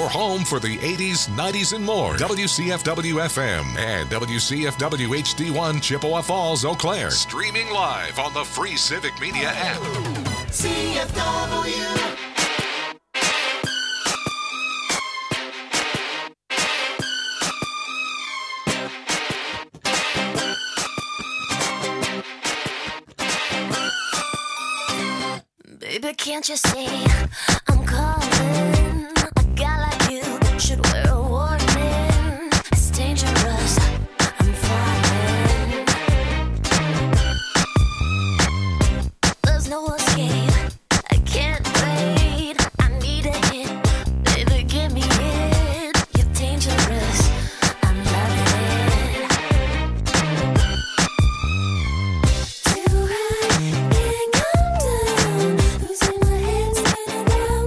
your home for the 80s, 90s, and more. WCFW-FM and WCFW HD1 Chippewa Falls, Eau Claire. Streaming live on the free Civic Media app. CFW. Baby, can't you see I'm calling? A guy like you should wear a warning. It's dangerous, I'm falling. There's no escape, I can't wait. I need a hit, baby, give me it. You're dangerous, I'm loving it. Too high, can't come down. Losing my head, spinning round.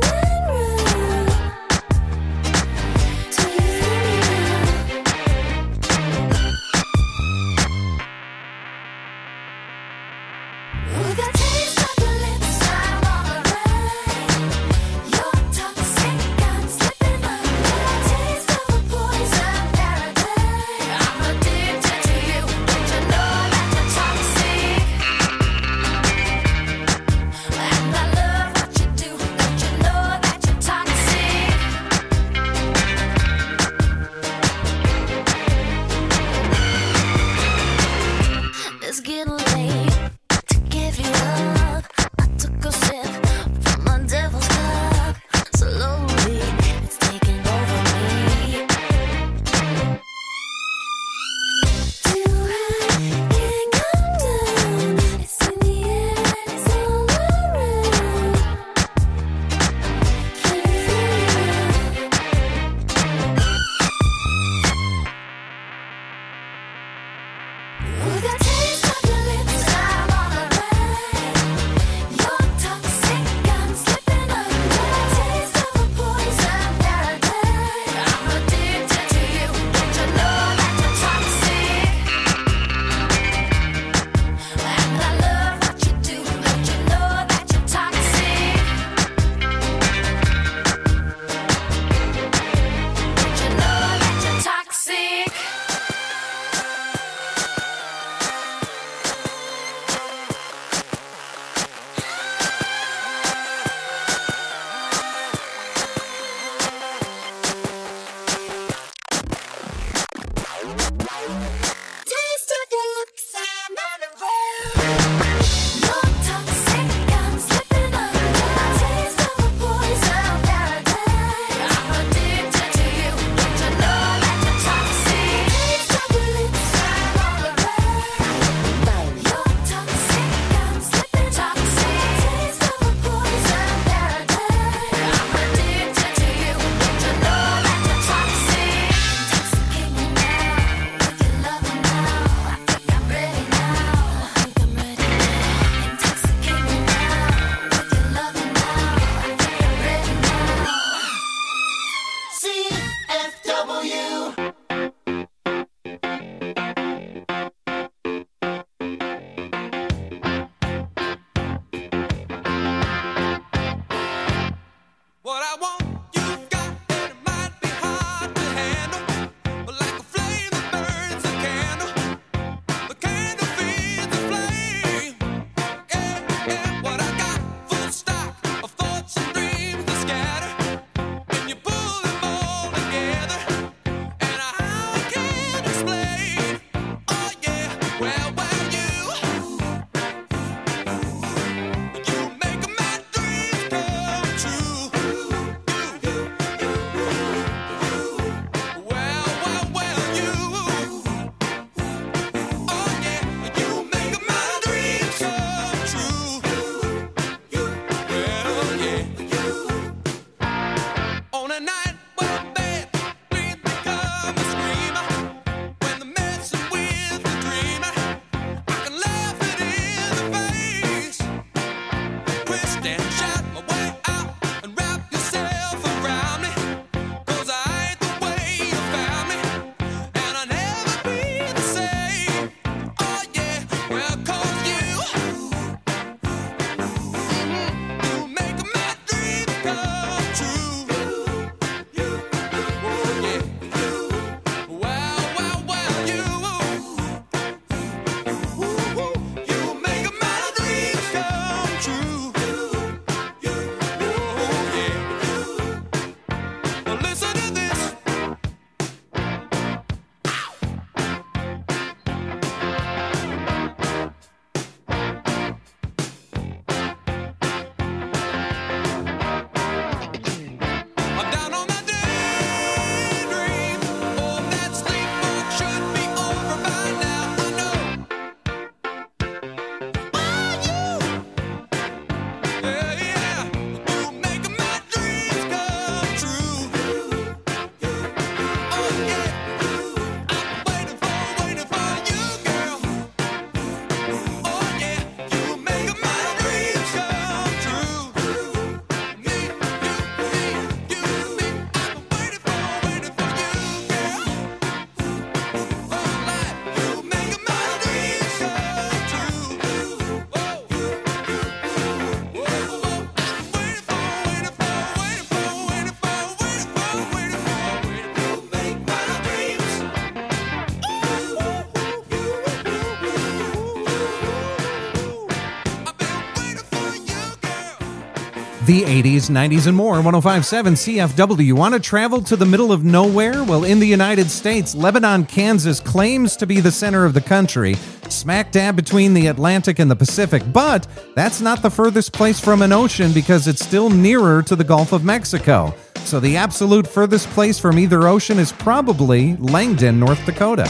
The 80s, 90s, and more. 105.7 CFW. Want to travel to the middle of nowhere? Well, in the United States, Lebanon, Kansas claims to be the center of the country, smack dab between the Atlantic and the Pacific. But that's not the furthest place from an ocean because it's still nearer to the Gulf of Mexico. So the absolute furthest place from either ocean is probably Langdon, North Dakota.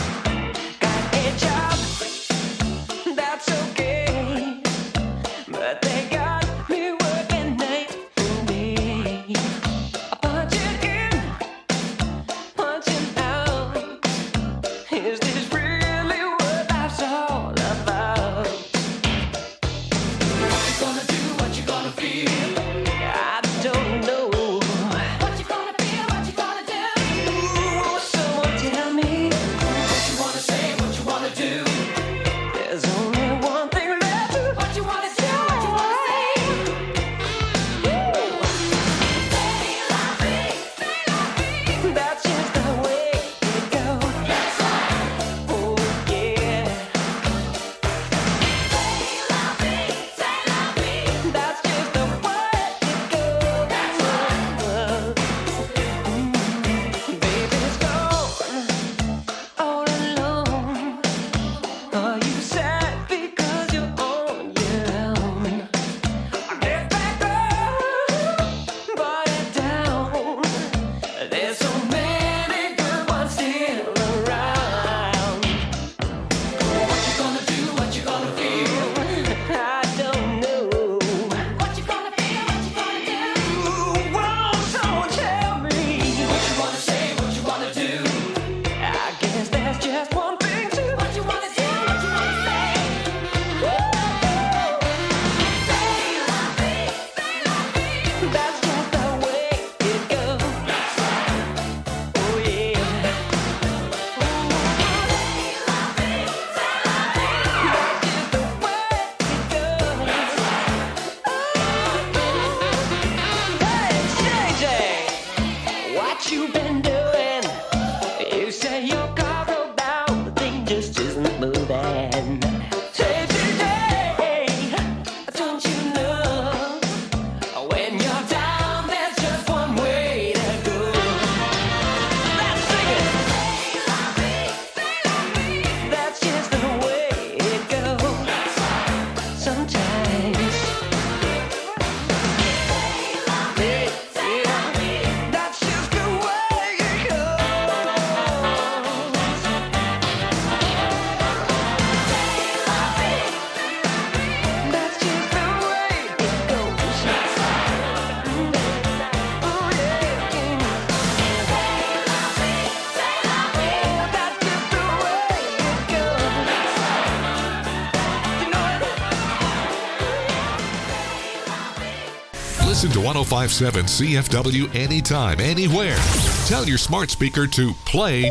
Listen to 105.7 CFW anytime, anywhere. Tell your smart speaker to play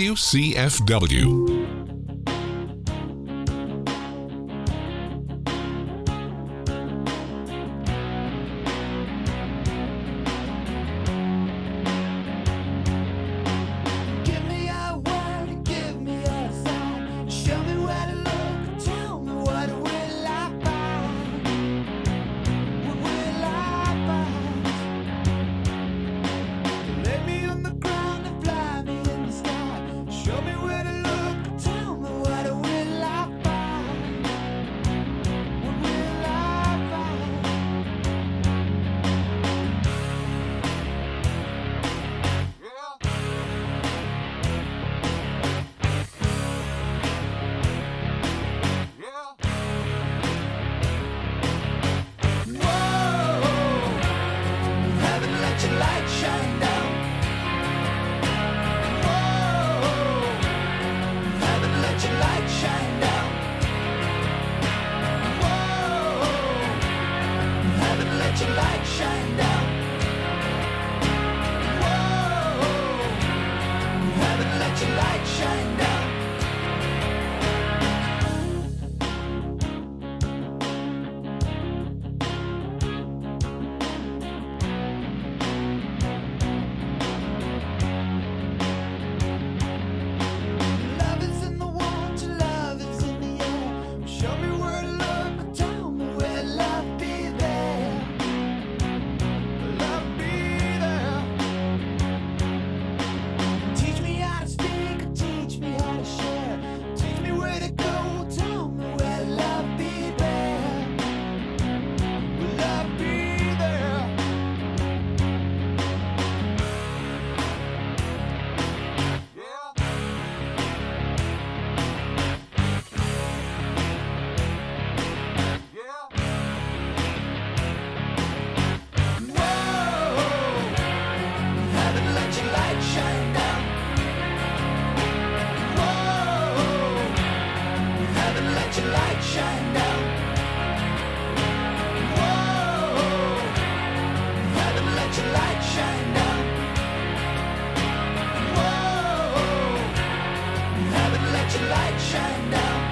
WCFW. Lay me on the ground and fly me in the sky. Show me where to look. let your light shine down. Whoa, heaven, let your light shine down. Whoa, heaven, let your light shine down.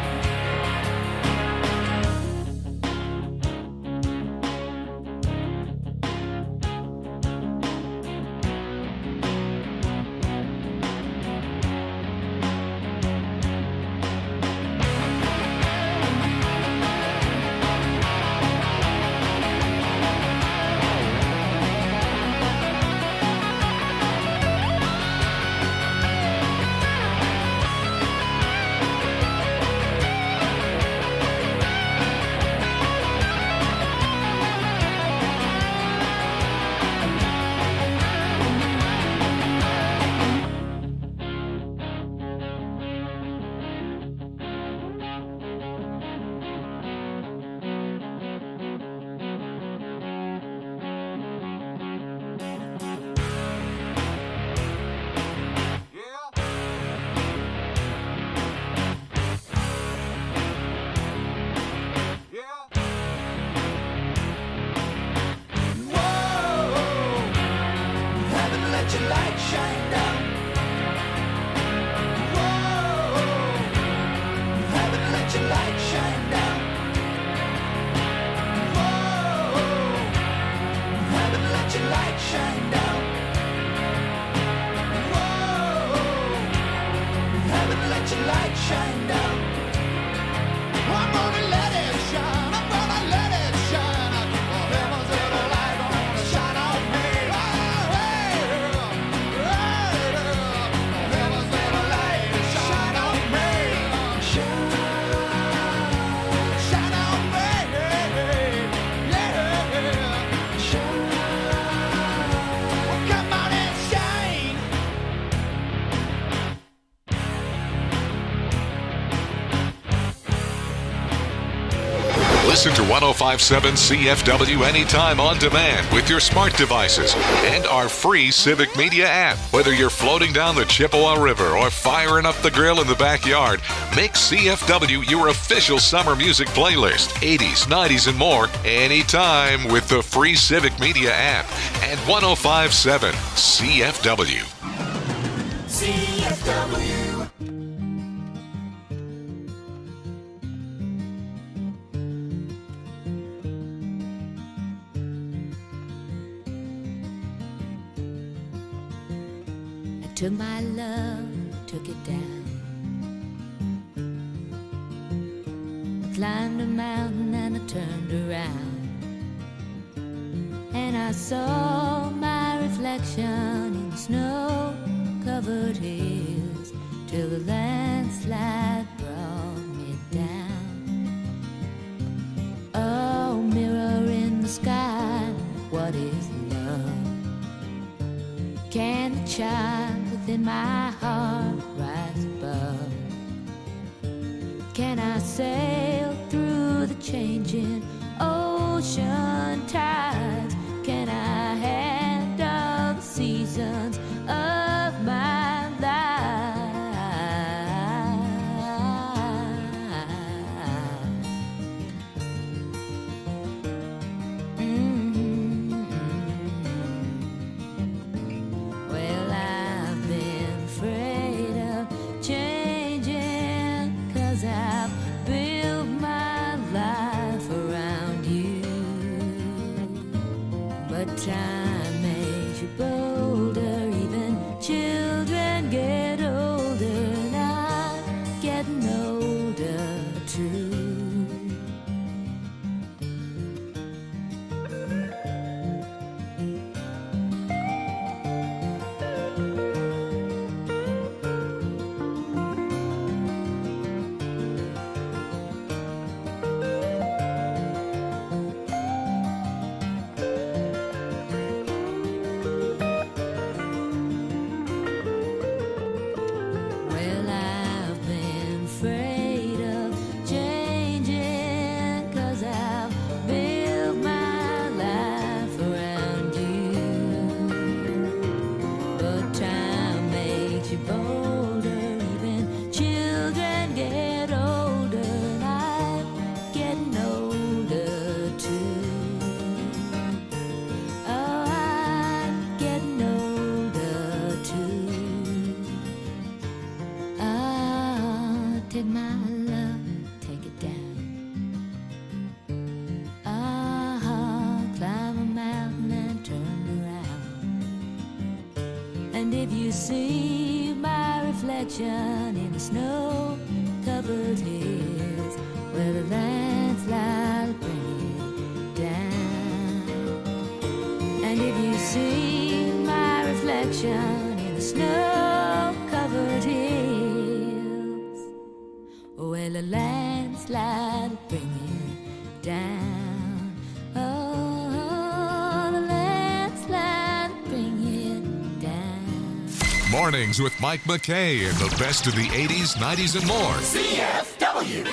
Let your light shine down. Whoa, heaven, let your light shine down. Whoa, heaven, let your light shine down. Whoa, heaven, let your light shine down. I'm gonna let it shine. I'm gonna let it shine. Heaven's little light gonna shine on me. Listen to 1057 CFW anytime on demand with your smart devices and our free Civic Media app. Whether you're floating down the Chippewa River or firing up the grill in the backyard, make CFW your official summer music playlist. 80s, 90s, and more anytime with the free Civic Media app and 1057 CFW. CFW. Took my love, took it down. I climbed a mountain and I turned around, and I saw my reflection in snow-covered hills till the landslide brought me down. Oh, mirror in the sky, what is love? Can the child within my heart rise above? Can I sail through the changing ocean tides? Can I handle the seasons of my life? Well, I've been afraid of changing, 'cause I've built my life around you. But time makes you bolder, even children get older, and I'm getting older too. you see my reflection in the snow-covered hills where the landslide bring it down, and if you see my reflection in the snow-covered hills, well, the landslide bring it down. Oh, the landslide bring it down. Mornings with Mike McKay and the best of the 80s, 90s, and more. CFW.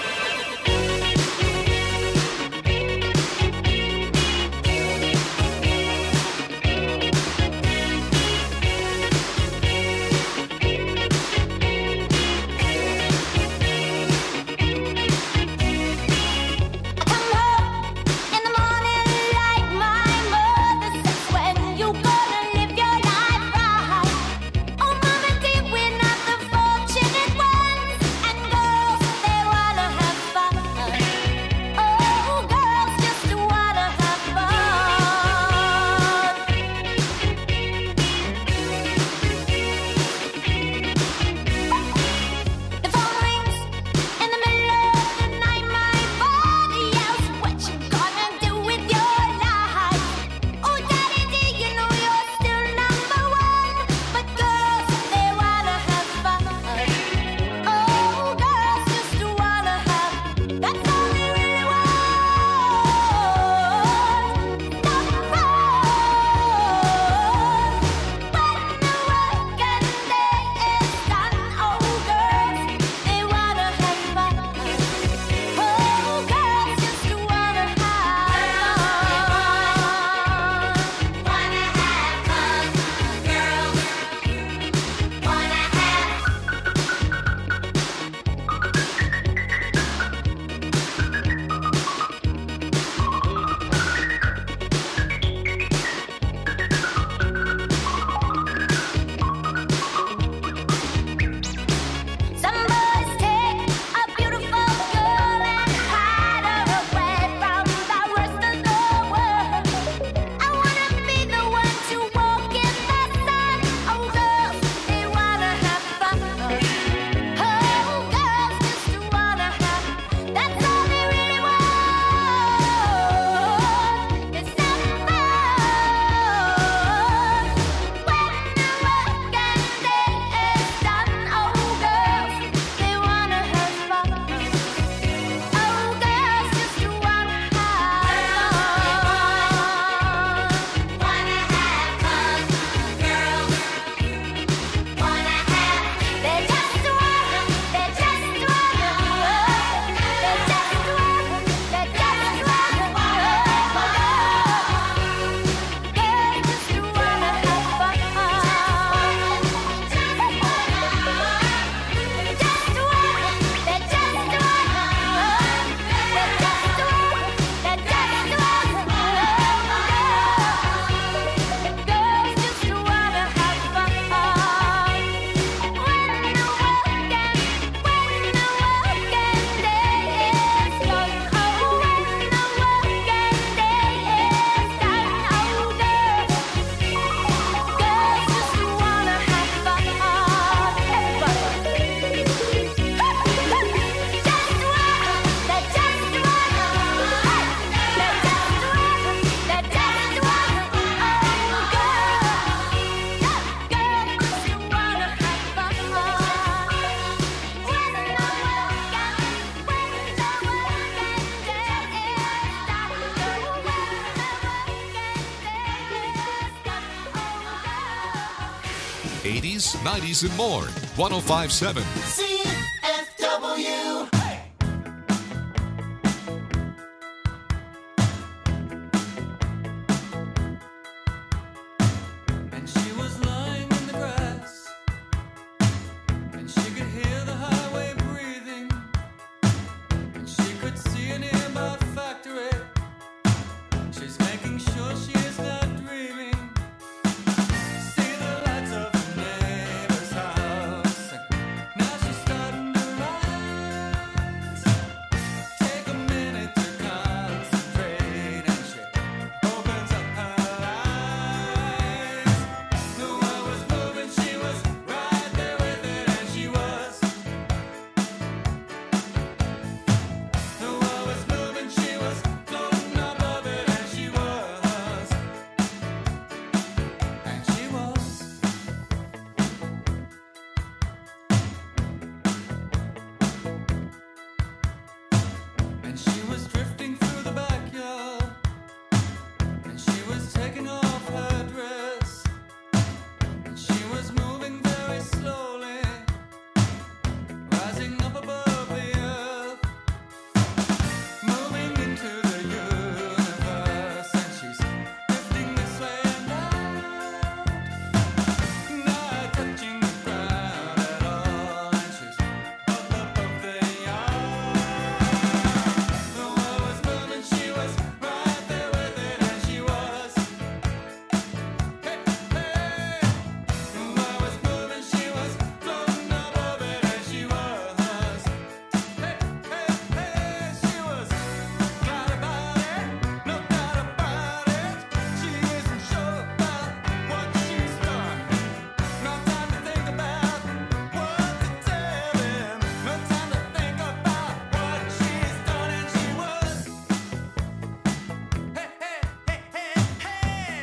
'80s, '90s, and more. 105.7 CFW. And she was lying in the grass, and she could hear the highway breathing, and she could see a nearby factory. She's making sure she is not dreaming. See the lights of the neighbor's house, and now she's starting And she was drifting through the backyard, and she was taking off her dress, and she was moving very slowly, rising up above the earth, moving into the universe, and she's drifting this way and out, not touching the ground at all, and she's up above the yard. The world was moving, she was right there with it, and she was. Hey, hey. The world was moving, she was floating above it, and she was. Hey, hey, hey, she was right about it, no doubt about it. She isn't sure about what she's done. No time to think about what to tell him. No time to think about what she's done, and she was. Hey, hey, hey, hey, hey.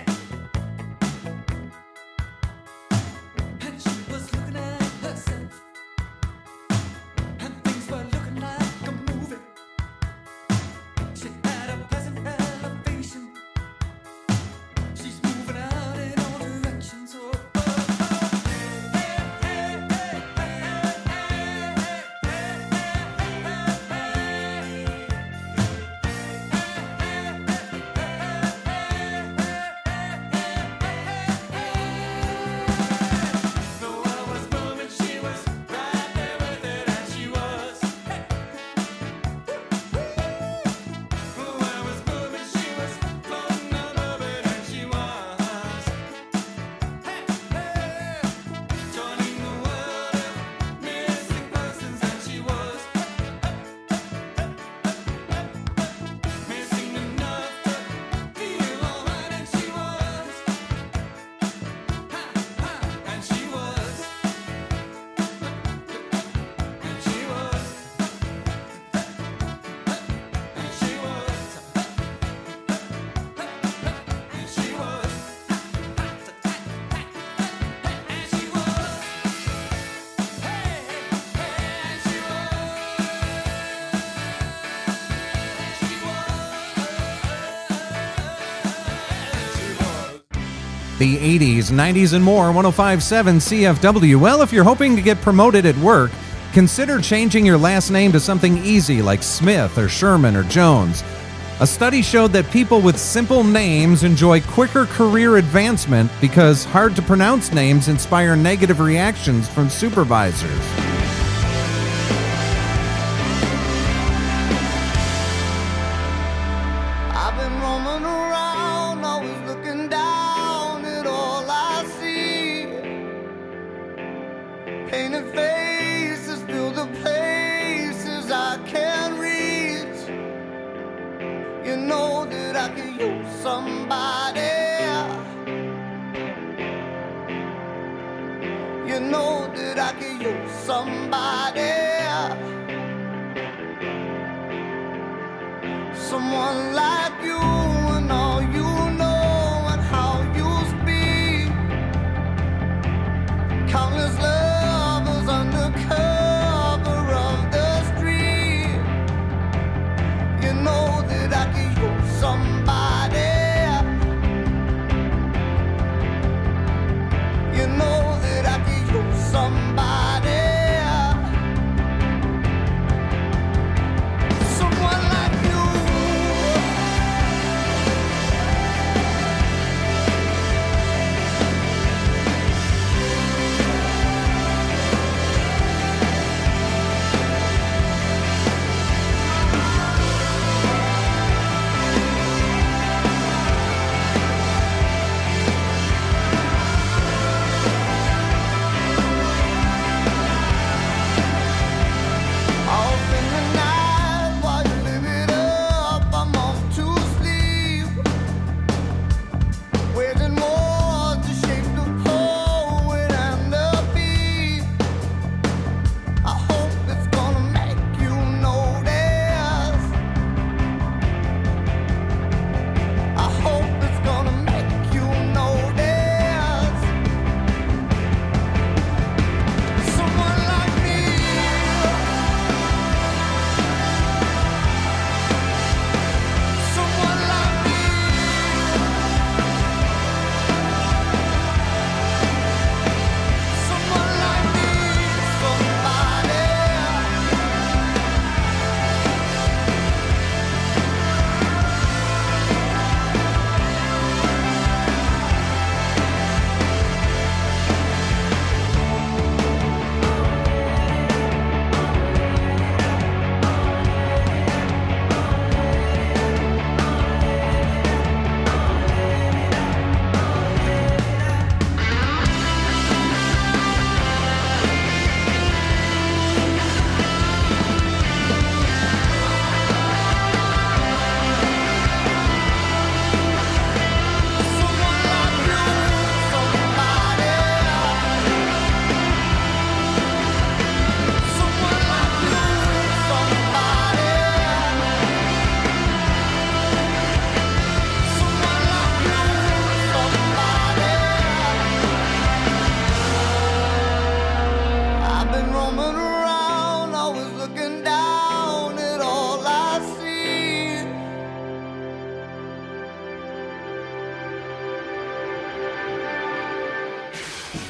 And she was looking at herself, and things were looking like a movie. She had a pleasant elevation. She's moving out in all directions. Oh, oh, oh. Hey, hey, hey, the world was moving, she was right there with it, and she was. The world was moving, she was floating above it, and she was. Joining the world of missing persons, and she was. Missing enough to feel alright, and she was. And she was. And she was. And she was. And she was. And she was. Hey, hey, and she was. The 80s, 90s, and more, 1057 CFW. Well, if you're hoping to get promoted at work, consider changing your last name to something easy like Smith or Sherman or Jones. A study showed that people with simple names enjoy quicker career advancement because hard to pronounce names inspire negative reactions from supervisors. I've been roaming around, always looking down at all I see. Painted faces fill the places I can't reach. You know that I could use somebody. You know that I could use somebody. Someone like you and all you know and how you speak. Countless lovers under cover of the street. You know that I could use somebody. You know that I could use somebody. Someone like you.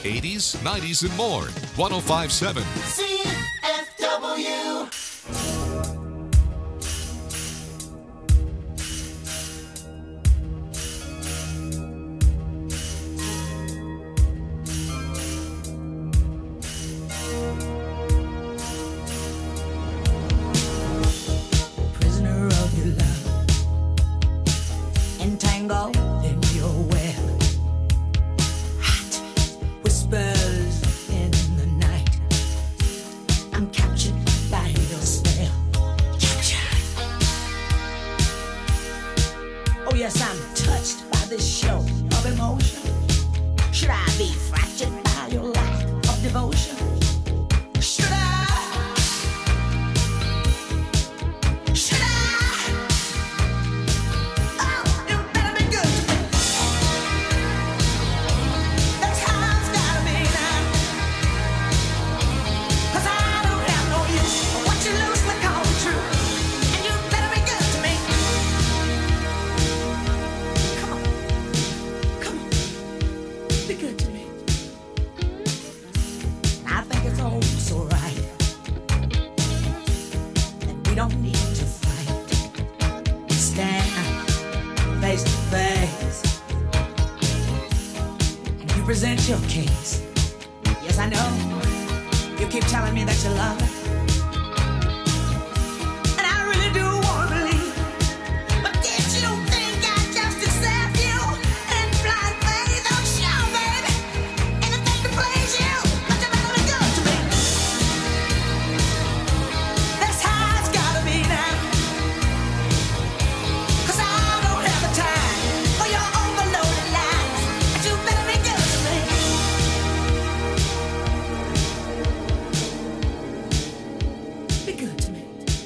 80s, 90s, and more. 1057. CFW. Prisoner of your love, entangled in your web. Hot whispers in the night. I'm captured by your spell. Captured. Oh yes, I'm touched by this show of emotion. Should I be fractured by your lack of devotion? Should I? Should I? Oh, you better be good to me. That's how it's gotta be now. 'Cause I don't have no use for what you loosely call the truth. And you better be good to me. Come on. Come on. Be good to me. I think it's oh so right that we don't need to fight. Stand face to face and you present your case. Yes, I know you keep telling me that you love it, and I really do want to believe. But did you think I'd just accept you in blind faith? Oh, sure, baby, anything to please you, but you better be good to me. That's how it's gotta be now. 'Cause I don't have the time for your overloaded lies. But you better be good to me. Be good to me.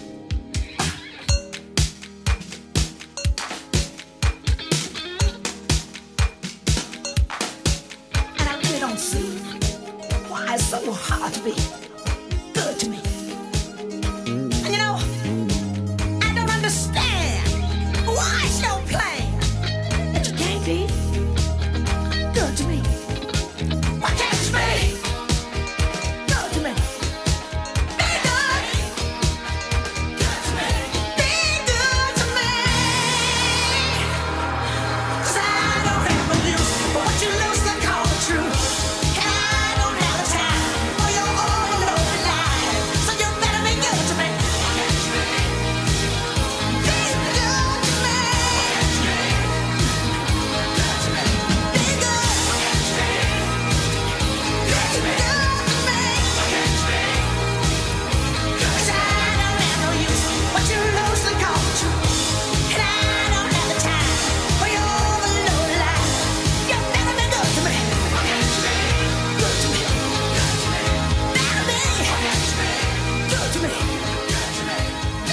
And I really don't see why it's so hard to be good to me. And you know, I don't understand why it's so plain that you can't be good to me. Why can't you be good to me? Be good. Good to me. Be good to me. 'Cause I don't have a use for what you loosely call the truth. And I don't have the time for your overloaded lies. So you better be good to me. Be good to me. Be good. Be good to me. 'Cause I don't have no use for what you loosely call the truth. And I don't have the time for your overloaded lies. You better be good to me. Good to me. Better be good to me. Be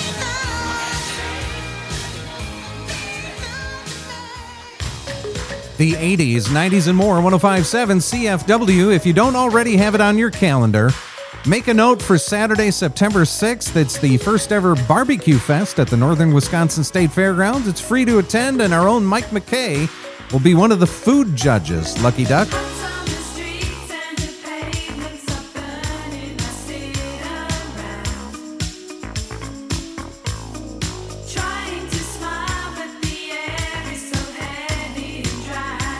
good. The 80s, 90s, and more. 1057 CFW. If you don't already have it on your calendar, make a note for Saturday, September 6th. It's the first ever Barbecue Fest at the Northern Wisconsin State Fairgrounds. It's free to attend, and our own Mike McKay will be one of the food judges. Lucky Duck. Trying to smile, but the air is so heavy and dry.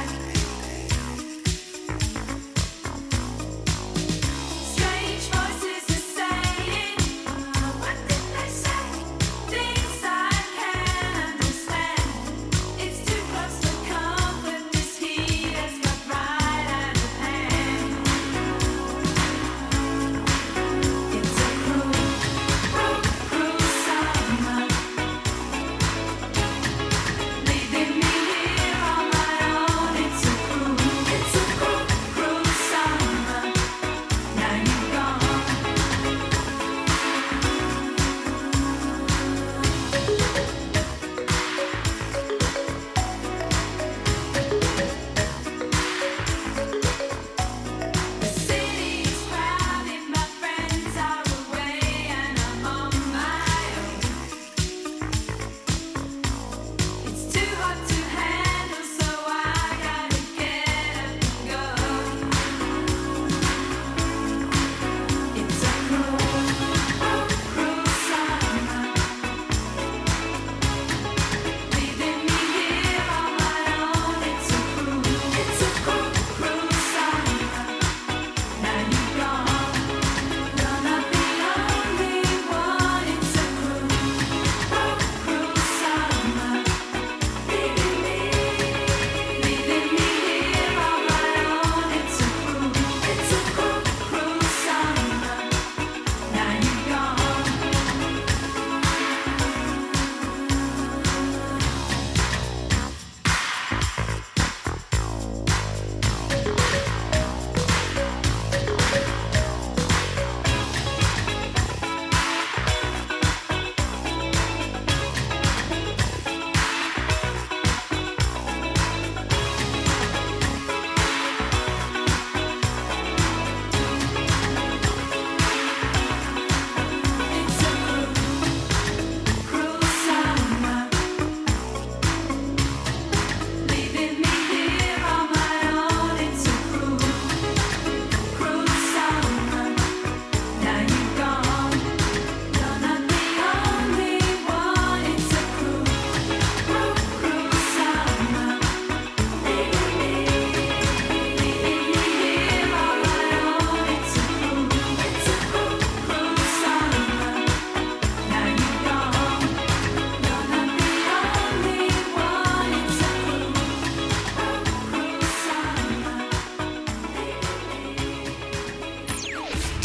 Strange voices are saying, what did they say? Things I can't understand. It's too close to comfort. This heat has got right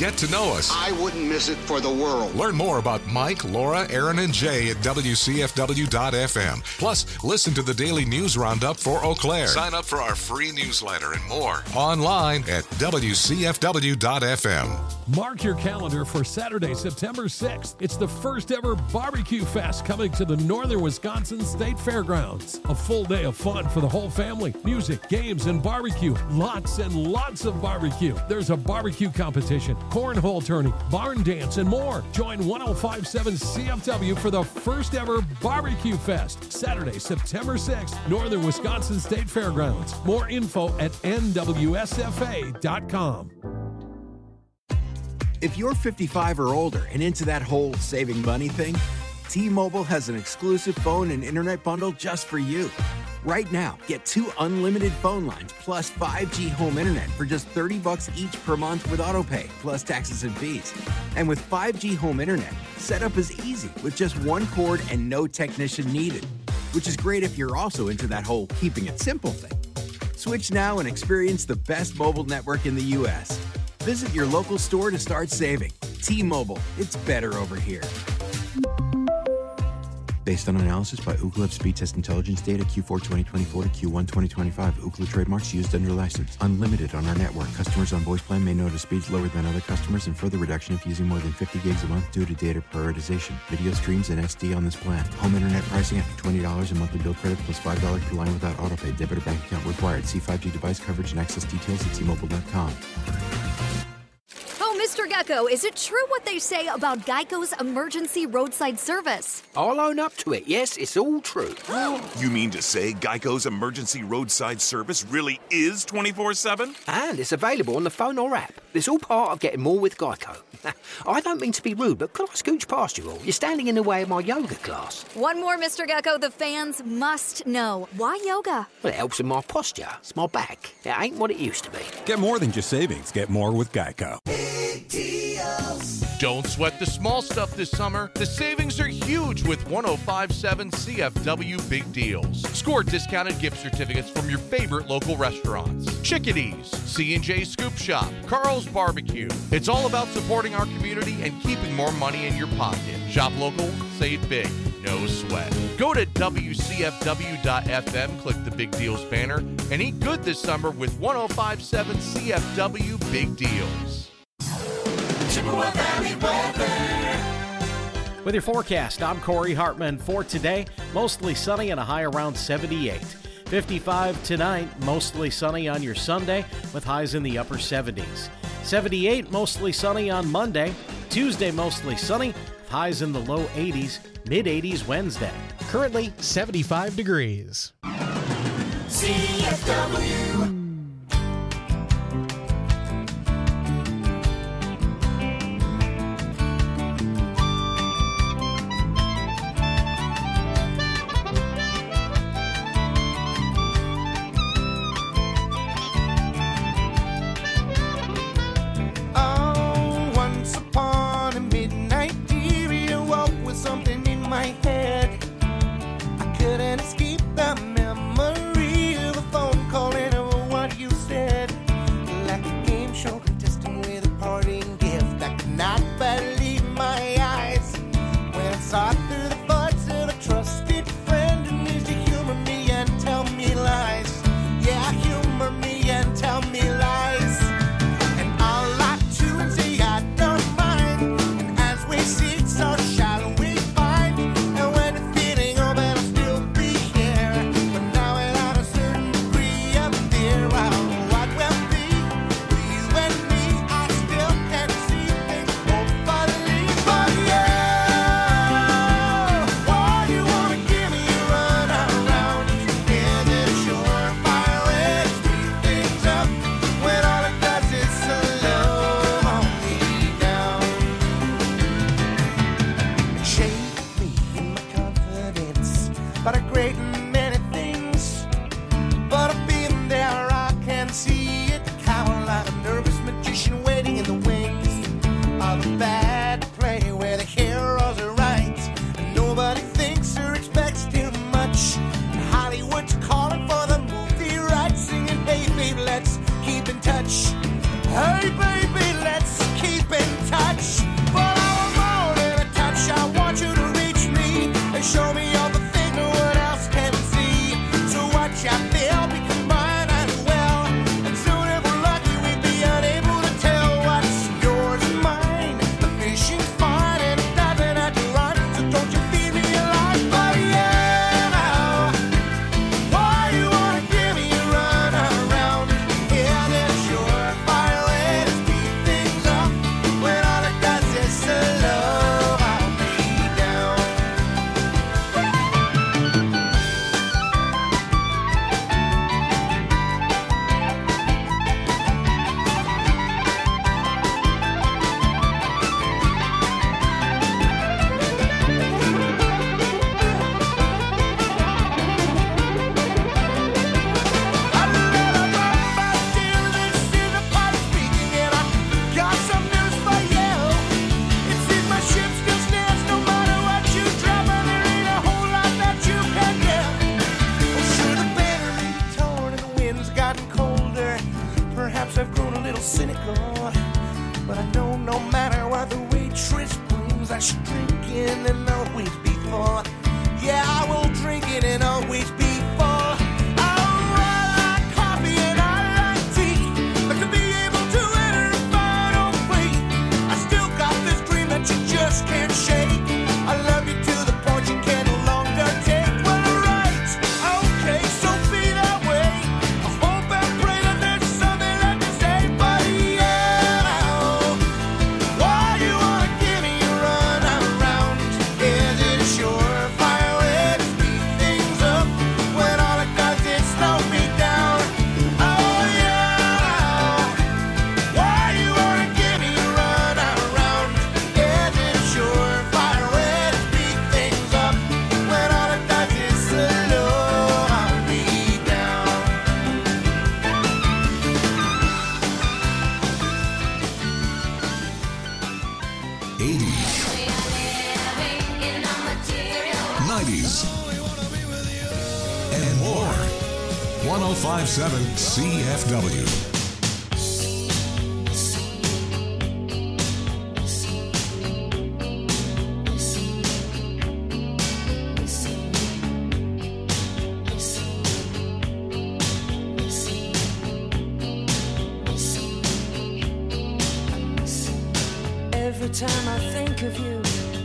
get to know us. I wouldn't miss it for the world. Learn more about Mike, Laura, Aaron, and Jay at WCFW.FM. Plus, listen to the daily news roundup for Eau Claire. Sign up for our free newsletter and more online at WCFW.FM. Mark your calendar for Saturday, September 6th. It's the first ever Barbecue Fest coming to the Northern Wisconsin State Fairgrounds. A full day of fun for the whole family. Music, games, and barbecue. Lots and lots of barbecue. There's a barbecue competition, cornhole tourney, barn dance, and more. Join 105.7 CFW for the first ever Barbecue Fest. Saturday, September 6th, Northern Wisconsin State Fairgrounds. More info at nwsfa.com. If you're 55 or older and into that whole saving money thing, T-Mobile has an exclusive phone and internet bundle just for you. Right now, get 2 unlimited phone lines plus 5G home internet for just $30 each per month with autopay, plus taxes and fees. And with 5G home internet, setup is easy with just 1 cord and no technician needed, which is great if you're also into that whole keeping it simple thing. Switch now and experience the best mobile network in the U.S. Visit your local store to start saving. T-Mobile, it's better over here. Based on analysis by Ookla of speed test intelligence data Q4 2024 to Q1 2025. Ookla trademarks used under license. Unlimited on our network. Customers on voice plan may notice speeds lower than other customers and further reduction if using more than 50 gigs a month due to data prioritization. Video streams and SD on this plan. Home internet pricing after $20 and monthly bill credit plus $5 per line without autopay. Debit or bank account required. See 5G device coverage and access details at T-Mobile.com. Oh, Mr. Gecko, is it true what they say about Geico's emergency roadside service? I'll own up to it. Yes, it's all true. You mean to say Geico's emergency roadside service really is 24/7? And it's available on the phone or app. It's all part of getting more with Geico. I don't mean to be rude, but could I scooch past you all? You're standing in the way of my yoga class. One more, Mr. Gecko, the fans must know. Why yoga? Well, it helps with my posture. It's my back. It ain't what it used to be. Get more than just savings. Get more with Geico. Don't sweat the small stuff this summer. The savings are huge with 105.7 CFW Big Deals. Score discounted gift certificates from your favorite local restaurants. Chickadee's, C&J Scoop Shop, Carl's Barbecue. It's all about supporting our community and keeping more money in your pocket. Shop local, save big, no sweat. Go to WCFW.FM, click the Big Deals banner, and eat good this summer with 105.7 CFW Big Deals. Chippewa Valley weather. With your forecast, I'm Corey Hartman. For today, mostly sunny and a high around 78. 55 tonight, mostly sunny on your Sunday with highs in the upper 70s. 78, mostly sunny on Monday. Tuesday, mostly sunny with highs in the low 80s. Mid-80s Wednesday. Currently 75 degrees. CFW. Hey baby, let's keep it drinking and always be full. Yeah, I will drink it and always be full. I like coffee and I like tea, but to be able to enter a final plea, I still got this dream that you just can't shake. I love you to the point you can no longer take. Well, right, okay, so be that way. I hope and pray that there's something left to say, but yeah, why you wanna give me a run around? Is it a surefire way to speed things up when all it does is slow me down? Oh yeah, why you wanna give me a run around? Is it a surefire way to speed things up when all it does is slow me down? 90s, and more. 1057 CFW. Every time I think of you,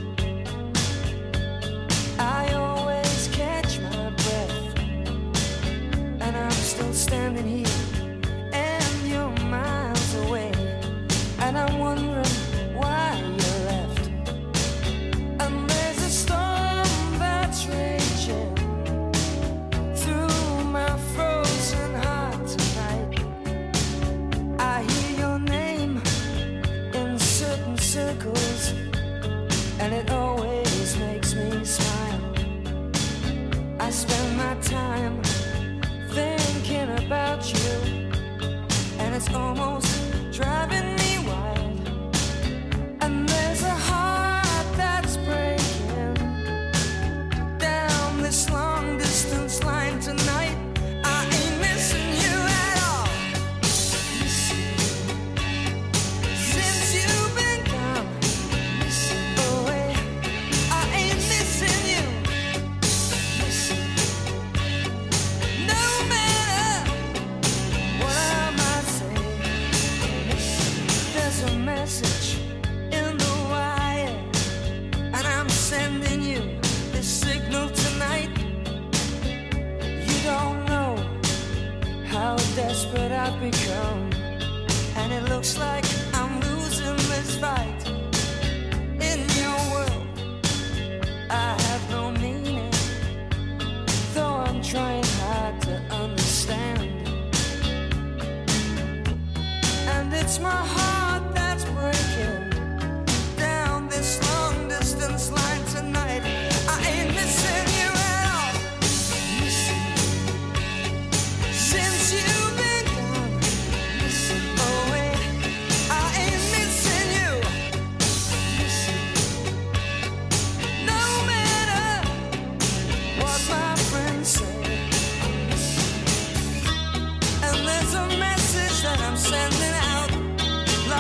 I always catch my breath, and I'm still standing here, and you're miles away, and I'm wondering why you left. And there's a storm that's raging through my frozen heart tonight. I hear your name in certain circles, and it always makes me smile. I spend my time thinking about you, and it's almost driving me wild. And there's a heart that's breaking down this long distance line tonight. I ain't missing you at all. Since you've been gone away, I ain't missing you. No matter what I might say, there's a message in the wire, and I'm sending you this signal tonight. You don't know how desperate I've become, and it looks like I'm losing this fight. In your world, I have no meaning, though I'm trying hard to understand. And it's my heart that's breaking down this long distance line tonight. I ain't missing you at all. Since you've been gone away, I ain't missing you. No matter what my friends say. And there's a message that I'm sending out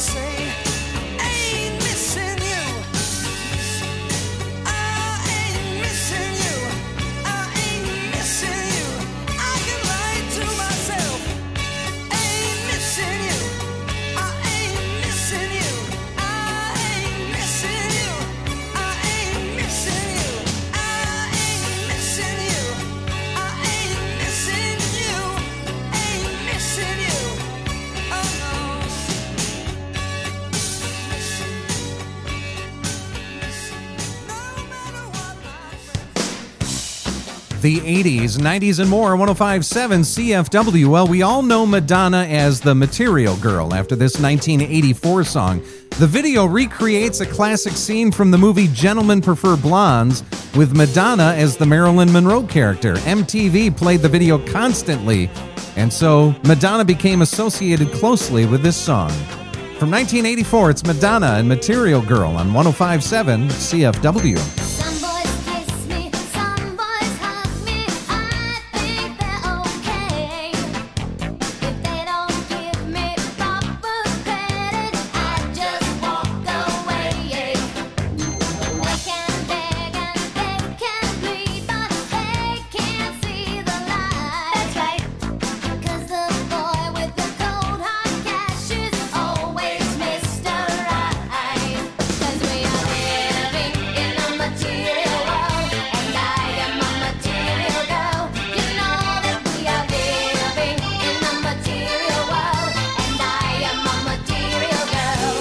The 80s, 90s, and more, 105.7 CFW. Well, we all know Madonna as the Material Girl after this 1984 song. The video recreates a classic scene from the movie Gentlemen Prefer Blondes with Madonna as the Marilyn Monroe character. MTV played the video constantly, and so Madonna became associated closely with this song. From 1984, it's Madonna and Material Girl on 105.7 CFW. Some boys kiss me, some boys hug me. I think they're okay. If they don't give me proper credit, I just walk away. They can beg and they can plead, but they can't see the light. That's right. 'Cause the boy with the cold hard cash is always Mr. Right. 'Cause we are living in a material world, and I am a material girl. You know that we are living in a material world, and I am a material girl.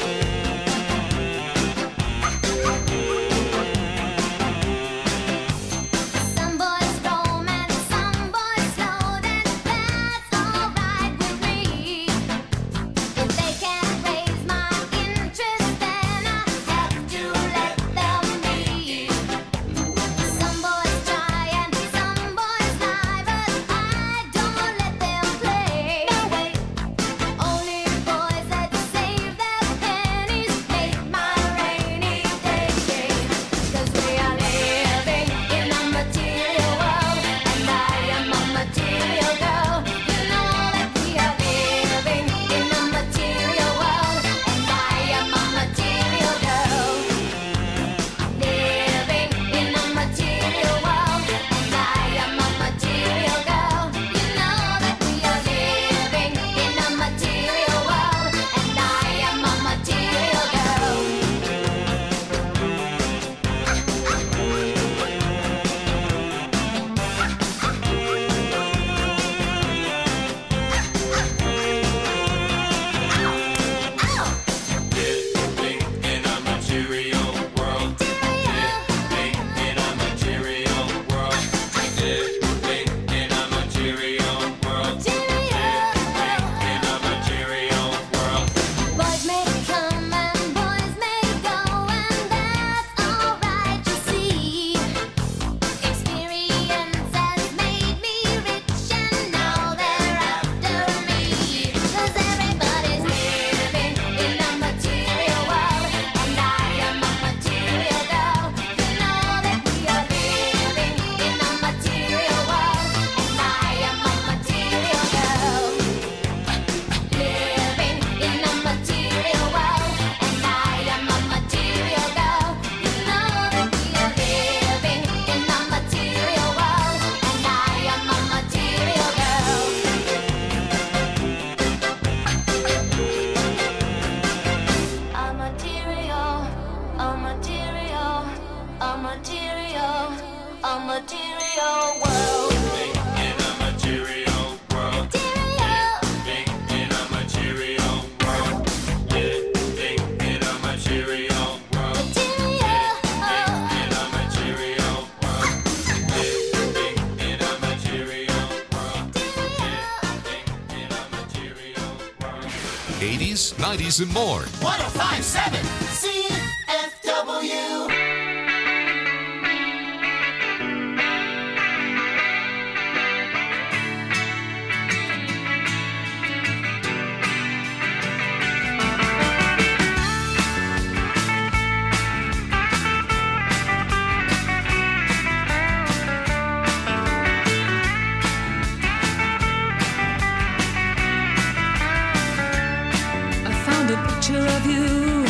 Some boys romance, some boys slow, then that's alright with me. If they can't raise my interest, then I have to let them be. Some boys try and some boys lie, but I don't let them play. No way. Only boys that save their pennies make my rainy day. 'Cause we are living in a material world, and I am a material girl. You know that we are living in a material world, and I am a material girl. Living in a material world, and I am a material girl. You know that we are living in a material world, and I am a material girl. In a material world. Living in a material world. Living in a material world. Living in a material world. Boys may come and boys may go, and that's alright, you see. Experience has made me rich, and now they're after me. 'Cause everybody's living in a material world, and I am a material girl. You know that we are living in a material world, and I am a material girl. Living in a material world, and I am a material girl. You know that we are living in a material world, and I am a material girl. A material, a material, a material, a material world. In a material world. Living in a material world. Living in a material world. Living in a material world. Living in a material world. Living in a material world. 80s, 90s, and more. 1057 CFW. I found a picture of you.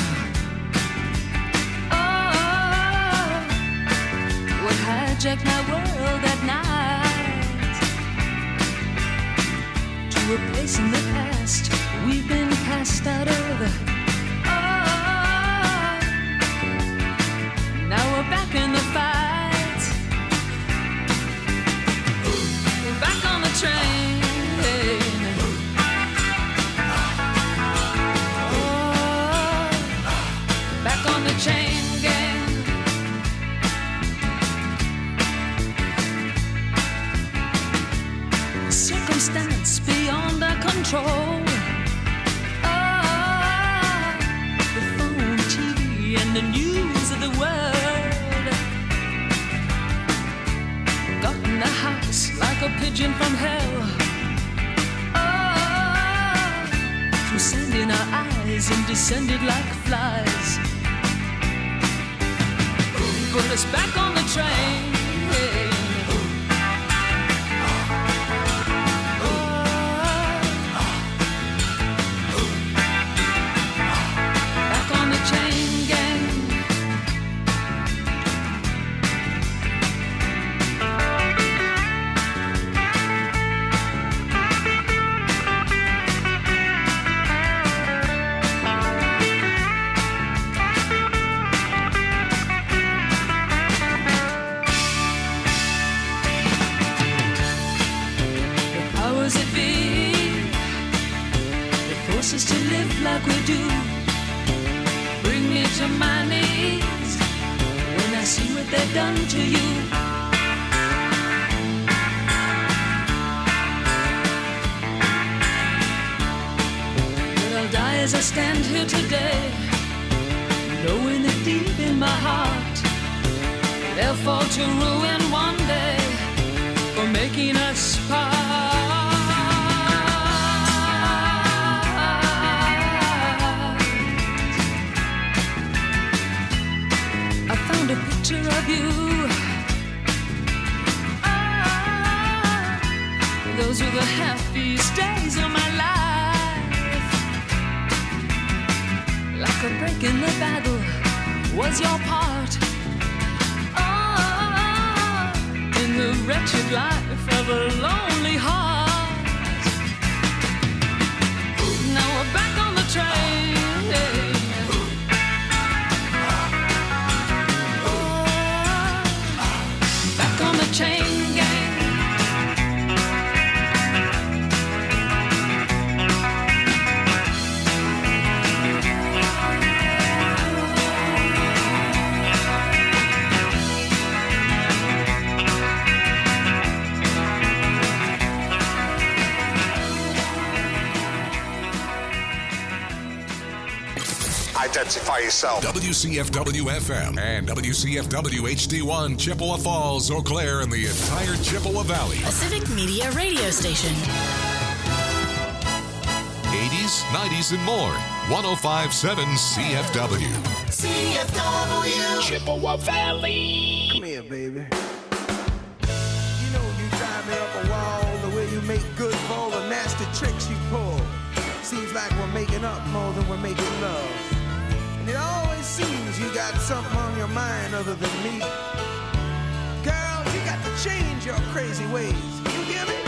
Oh, what hijacked my world at night to a place in the past we've been cast out of. Oh, now we're back in the fight. We're back on the train. Back on the chain gang. Circumstance beyond our control. Ah, the phone, TV, and the news of the world got in the house like a pigeon from hell. Ah, through sand in our eyes and descended like flies. Put us back on the train. Back on the chain gang. Us to live like we do. Bring me to my knees when I see what they've done to you. But I'll die as I stand here today, knowing that deep in my heart they'll fall to ruin one day for making us part. A picture of you. Ah, those were the happiest days of my life. Like a break in the battle was your part. Ah, in the wretched life of a lonely heart. Now we're back on the train. On the chain gang. Identify yourself. WCFW FM and WCFW HD1 Chippewa Falls, Eau Claire, and the entire Chippewa Valley. A Civic Media radio station. 80s, 90s, and more. 105.7 CFW. CFW. Chippewa Valley. Come here, baby. You know you drive me up a wall the way you make good for all the nasty tricks you pull. Seems like we're making up more than we're making love. And it always seems you got something on your mind other than me. Girl, you got to change your crazy ways. You hear me?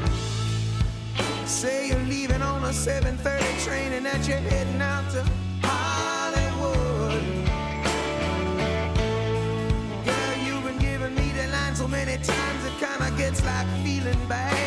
Say you're leaving on a 7:30 train and that you're heading out to Hollywood. Girl, you've been giving me the line so many times it kinda gets like feeling bad.